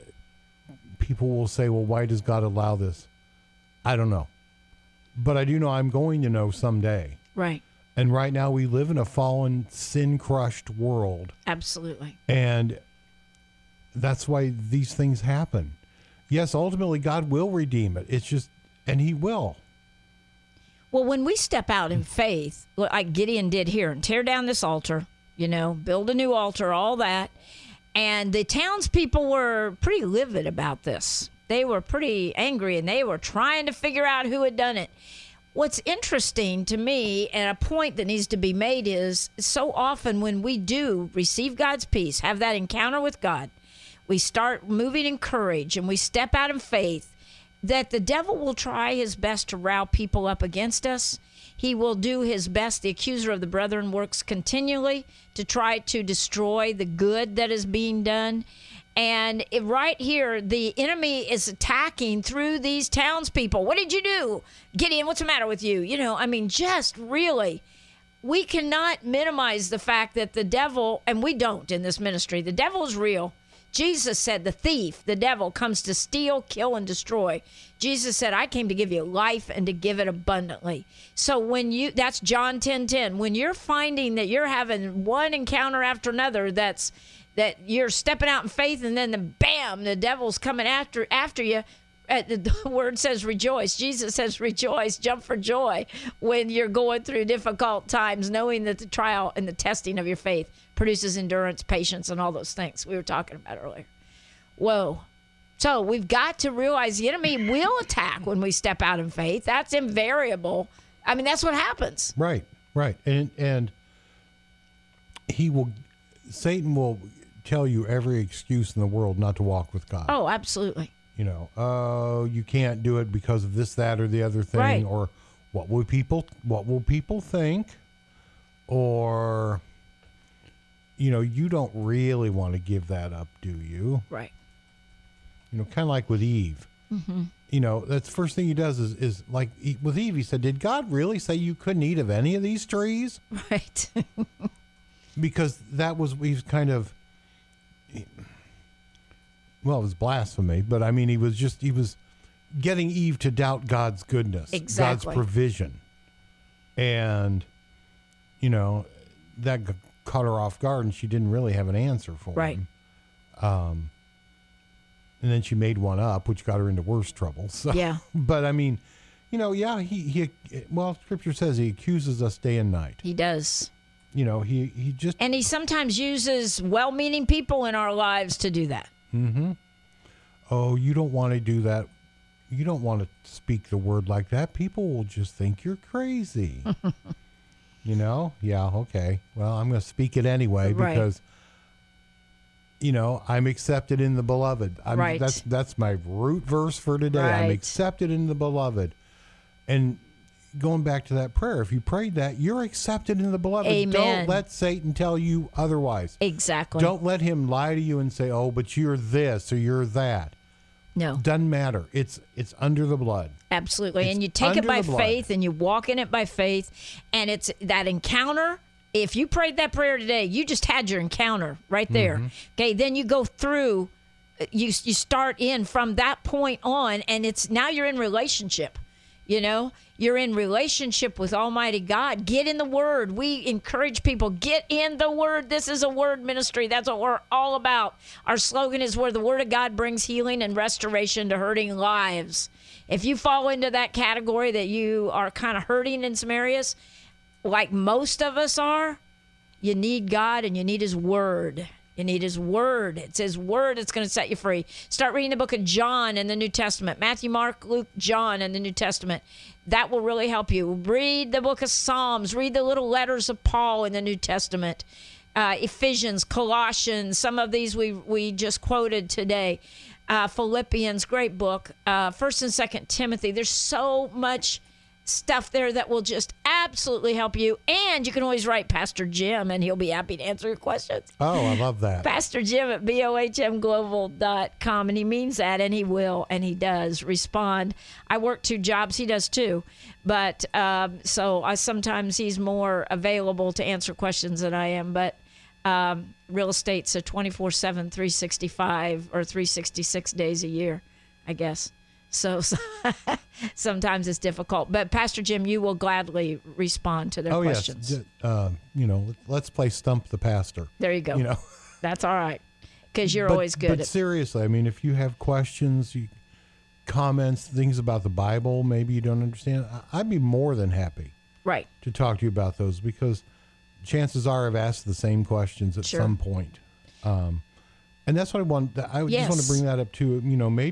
C: people will say, well, why does God allow this? I don't know. But I do know I'm going to know someday.
B: Right.
C: And right now we live in a fallen, sin-crushed world.
B: Absolutely.
C: And that's why these things happen. Yes, ultimately God will redeem it. It's just, and he will.
B: Well, when we step out in faith, like Gideon did here, and tear down this altar, you know, build a new altar, all that. And the townspeople were pretty livid about this. They were pretty angry, and they were trying to figure out who had done it. What's interesting to me, and a point that needs to be made, is so often when we do receive God's peace, have that encounter with God, we start moving in courage and we step out in faith, that the devil will try his best to rile people up against us. He will do his best. The accuser of the brethren works continually to try to destroy the good that is being done. And right here, the enemy is attacking through these townspeople. What did you do? Gideon, what's the matter with you? You know, I mean, just really, we cannot minimize the fact that the devil, and we don't in this ministry, the devil is real. Jesus said the thief, the devil, comes to steal, kill, and destroy. Jesus said, I came to give you life and to give it abundantly. So when you, that's John 10:10. When you're finding that you're having one encounter after another, that you're stepping out in faith, and then bam, the devil's coming after you. The word says rejoice. Jesus says rejoice, jump for joy when you're going through difficult times, knowing that the trial and the testing of your faith produces endurance, patience, and all those things we were talking about earlier. Whoa. So we've got to realize the enemy will attack when we step out in faith. That's invariable. I mean, that's what happens.
C: Right. And Satan will tell you every excuse in the world not to walk with God.
B: Oh, absolutely.
C: You know, oh, you can't do it because of this, that, or the other thing,
B: right.
C: Or what will people think, or, you know, you don't really want to give that up, do you?
B: Right.
C: You know, kind of like with Eve. Mm-hmm. You know, that's the first thing he does is like with Eve. He said, "Did God really say you couldn't eat of any of these trees?"
B: Right.
C: Because that was Eve's kind of. Well, it was blasphemy, but I mean, he was getting Eve to doubt God's goodness,
B: exactly.
C: God's provision. And, you know, that caught her off guard, and she didn't really have an answer for
B: right.
C: him. And then she made one up, which got her into worse trouble. So,
B: yeah.
C: But I mean, you know, yeah, well, Scripture says he accuses us day and night.
B: He does.
C: You know, he just.
B: And he sometimes uses well-meaning people in our lives to do that.
C: Mm-hmm. Oh, you don't want to do that. You don't want to speak the word like that. People will just think you're crazy. You know? Yeah, okay. Well, I'm going to speak it anyway because, you know, I'm accepted in the beloved.
B: Right.
C: That's my root verse for today.
B: Right.
C: I'm accepted in the beloved. And going back to that prayer, if you prayed that, you're accepted in the beloved.
B: Amen.
C: Don't let Satan tell you otherwise.
B: Exactly.
C: Don't let him lie to you and say, oh, but you're this or you're that.
B: No.
C: Doesn't matter. It's under the blood.
B: Absolutely.
C: It's
B: and you take it by
C: under the blood.
B: faith and you walk in it by faith. And it's that encounter. If you prayed that prayer today, you just had your encounter right there. Mm-hmm. Okay. Then you go through, you start in from that point on, and it's now you're in relationship. You know, you're in relationship with Almighty God. Get in the Word. We encourage people, get in the Word. This is a Word ministry. That's what we're all about. Our slogan is where the Word of God brings healing and restoration to hurting lives. If you fall into that category that you are kind of hurting in some areas, like most of us are, you need God and you need His Word. You need His Word. It's His Word that's going to set you free. Start reading the book of John in the New Testament. Matthew, Mark, Luke, John in the New Testament. That will really help you. Read the book of Psalms. Read the little letters of Paul in the New Testament. Ephesians, Colossians, some of these we just quoted today. Philippians, great book. 1st and 2nd Timothy. There's so much stuff there that will just absolutely help you. And you can always write Pastor Jim, and he'll be happy to answer your questions.
C: Oh, I love that.
B: Pastor Jim at bohmglobal.com, and he means that, and he will, and he does respond. I work 2 jobs. He does too. But so sometimes he's more available to answer questions than I am. But real estate's a 24/7, 365 or 366 days a year, I guess. So sometimes it's difficult. But Pastor Jim, you will gladly respond to their questions.
C: Yes. Let's play Stump the Pastor.
B: There you go. That's all right, because you're always good.
C: But seriously, I mean, if you have questions, comments, things about the Bible, maybe you don't understand, I'd be more than happy to talk to you about those, because chances are I've asked the same questions at some point. And that's what I want. I just want to bring that up too.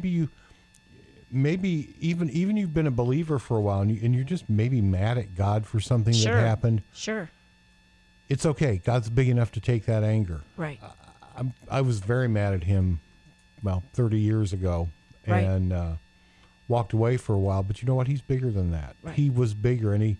C: Maybe even you've been a believer for a while, and you're just maybe mad at God for something that happened.
B: Sure.
C: It's okay. God's big enough to take that anger.
B: Right.
C: I was very mad at him, 30 years ago, and walked away for a while. But you know what? He's bigger than that.
B: Right.
C: He was bigger, and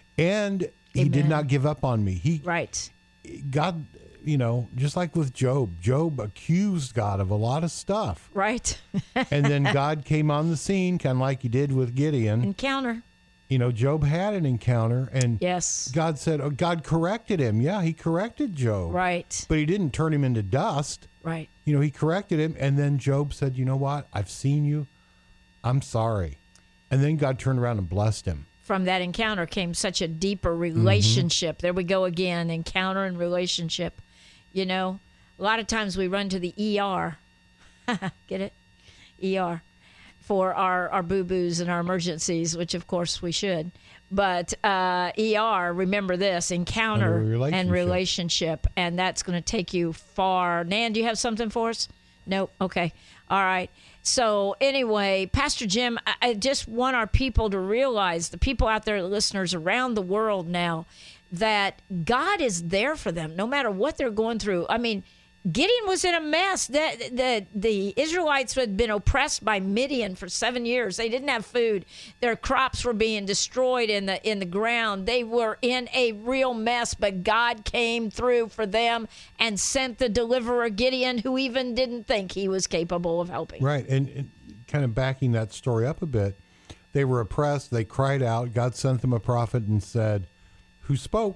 C: he did not give up on me. God, just like with Job accused God of a lot of stuff.
B: Right.
C: And then God came on the scene, kind of like he did with Gideon.
B: Encounter.
C: Job had an encounter, and God said, God corrected him. Yeah, he corrected Job.
B: Right.
C: But he didn't turn him into dust.
B: Right.
C: He corrected him, and then Job said, you know what? I've seen you. I'm sorry. And then God turned around and blessed him.
B: From that encounter came such a deeper relationship. There we go again, encounter and relationship. A lot of times we run to the ER. Get it? ER. For our boo-boos and our emergencies, which of course we should. But ER, remember this, encounter and relationship. And that's going to take you far. Nan, do you have something for us? Nope. Okay. All right. So anyway, Pastor Jim, I just want our people to realize, the people out there, listeners around the world now, that God is there for them no matter what they're going through. I mean, Gideon was in a mess. The Israelites had been oppressed by Midian for 7 years. They didn't have food. Their crops were being destroyed in the ground. They were in a real mess, but God came through for them and sent the deliverer Gideon, who even didn't think he was capable of helping.
C: Right, and kind of backing that story up a bit, they were oppressed. They cried out. God sent them a prophet and said, who spoke,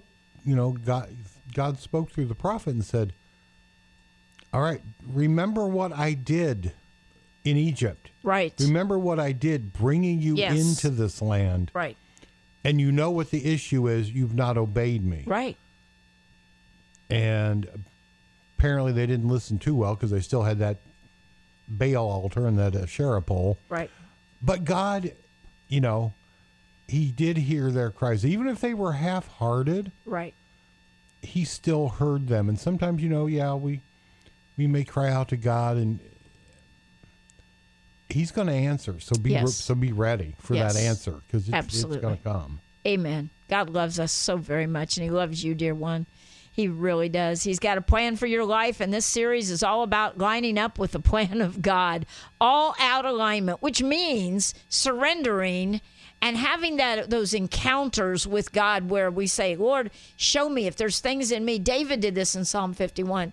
C: God spoke through the prophet and said, all right, remember what I did in Egypt.
B: Right.
C: Remember what I did bringing you into this land.
B: Right.
C: And you know what the issue is. You've not obeyed me.
B: Right.
C: And apparently they didn't listen too well, because they still had that Baal altar and that Asherah pole.
B: Right.
C: But God, he did hear their cries. Even if they were half-hearted.
B: Right.
C: He still heard them. And sometimes, we may cry out to God, and he's going to answer. So be ready for that answer, because it's going to come.
B: Amen. God loves us so very much, and he loves you, dear one. He really does. He's got a plan for your life, and this series is all about lining up with the plan of God. All out alignment, which means surrendering and having those encounters with God where we say, Lord, show me if there's things in me. David did this in Psalm 51.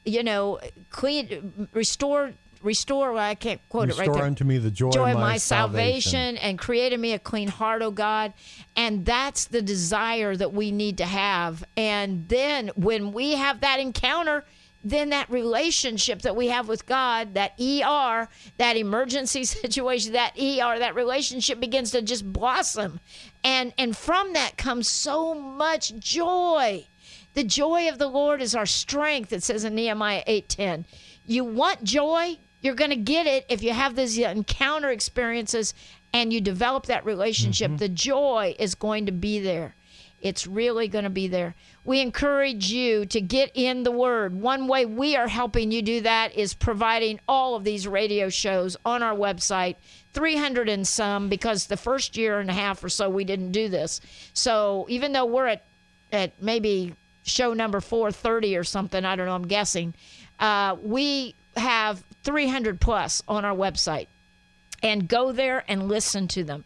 B: Restore, I can't quote it right there.
C: Restore unto me the joy of my
B: salvation, and create in me a clean heart, O God. And that's the desire that we need to have. And then when we have that encounter, then that relationship that we have with God, that ER, that emergency situation, that ER, that relationship begins to just blossom. And from that comes so much joy. The joy of the Lord is our strength, it says in Nehemiah 8:10. You want joy? You're going to get it if you have these encounter experiences and you develop that relationship. Mm-hmm. The joy is going to be there. It's really going to be there. We encourage you to get in the Word. One way we are helping you do that is providing all of these radio shows on our website, 300 and some, because the first year and a half or so we didn't do this. So even though we're at maybe show number 430 or something, I don't know, I'm guessing, we have 300 plus on our website. And go there and listen to them.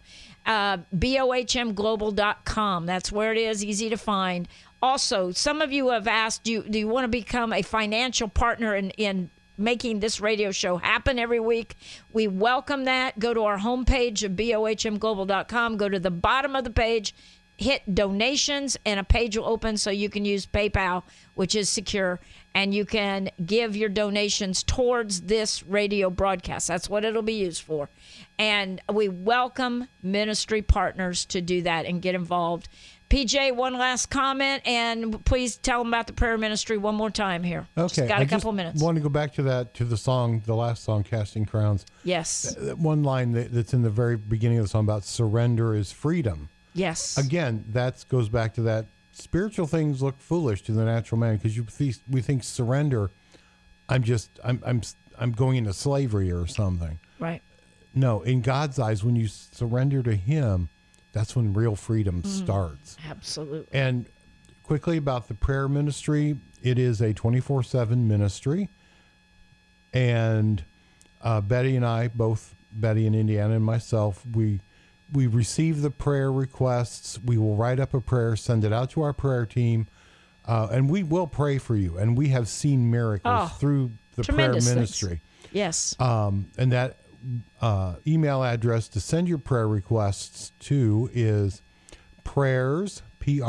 B: bohmglobal.com. That's where it is, easy to find. Also, some of you have asked, do you want to become a financial partner in making this radio show happen every week? We welcome that. Go to our homepage of bohmglobal.com. Go to the bottom of the page, hit donations, and a page will open so you can use PayPal, which is secure, and you can give your donations towards this radio broadcast. That's what it'll be used for. And we welcome ministry partners to do that and get involved. PJ, one last comment, and please tell them about the prayer ministry one more time here.
C: Okay.
B: Just got a couple minutes.
C: I want to go back to the song, the last song, Casting Crowns.
B: Yes.
C: That one line that's in the very beginning of the song about surrender is freedom.
B: Yes.
C: Again, that goes back to that spiritual things look foolish to the natural man because we think surrender, I'm going into slavery or something.
B: Right.
C: No, in God's eyes, when you surrender to Him, that's when real freedom starts.
B: Absolutely.
C: And quickly about the prayer ministry, it is a 24/7 ministry. And Betty and I, both Betty in Indiana and myself, we receive the prayer requests. We will write up a prayer, send it out to our prayer team, and we will pray for you. And we have seen miracles through the prayer ministry.
B: Yes.
C: And that email address to send your prayer requests to is prayers,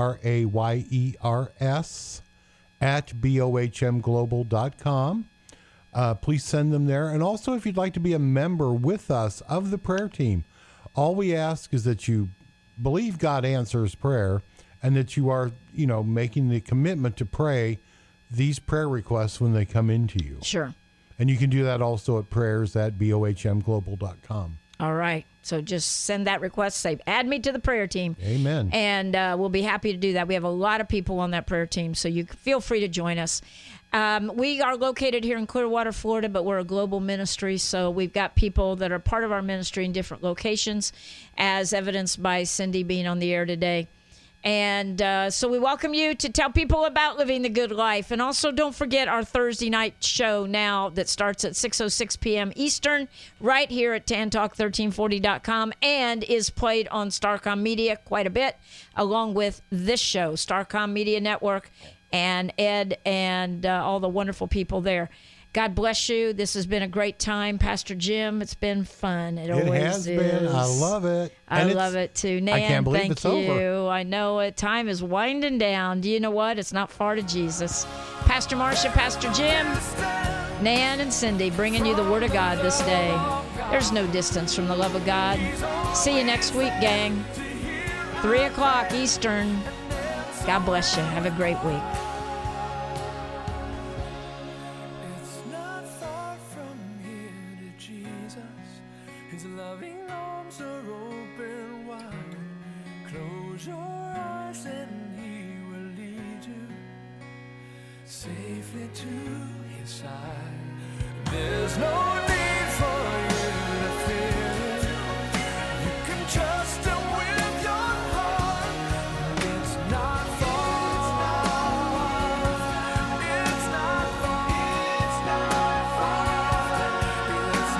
C: PRAYERS, at bohmglobal.com. Please send them there. And also, if you'd like to be a member with us of the prayer team, all we ask is that you believe God answers prayer and that you are, making the commitment to pray these prayer requests when they come into you.
B: Sure.
C: And you can do that also at prayers@bohmglobal.com.
B: All right. So just send that request. Say, add me to the prayer team.
C: Amen.
B: And we'll be happy to do that. We have a lot of people on that prayer team, so you feel free to join us. We are located here in Clearwater, Florida, but we're a global ministry, so we've got people that are part of our ministry in different locations, as evidenced by Cindy being on the air today. And so we welcome you to tell people about living the good life. And also don't forget our Thursday night show now that starts at 6:06 p.m. Eastern right here at tantalk1340.com and is played on Starcom Media quite a bit, along with this show, Starcom Media Network, and Ed and all the wonderful people there. God bless you. This has been a great time, Pastor Jim. It's been fun. It always
C: has
B: is.
C: been. I love it.
B: I love it too. Nan,
C: I can't believe
B: thank
C: it's
B: you.
C: over.
B: I know it. Time is winding down. Do you know what? It's not far to Jesus. Pastor Marcia, Pastor Jim, Nan, and Cindy bringing you the Word of God this day. There's no distance from the love of God. See you next week, gang. 3 o'clock Eastern. God bless you. Have a great week.
D: Safely to his side. There's no need for you to fear it. You can trust him with your heart. It's not far. It's not far. It's not far. It's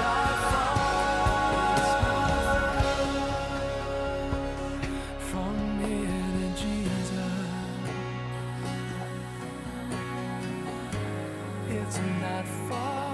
D: not far. From here to Jesus. It's not far.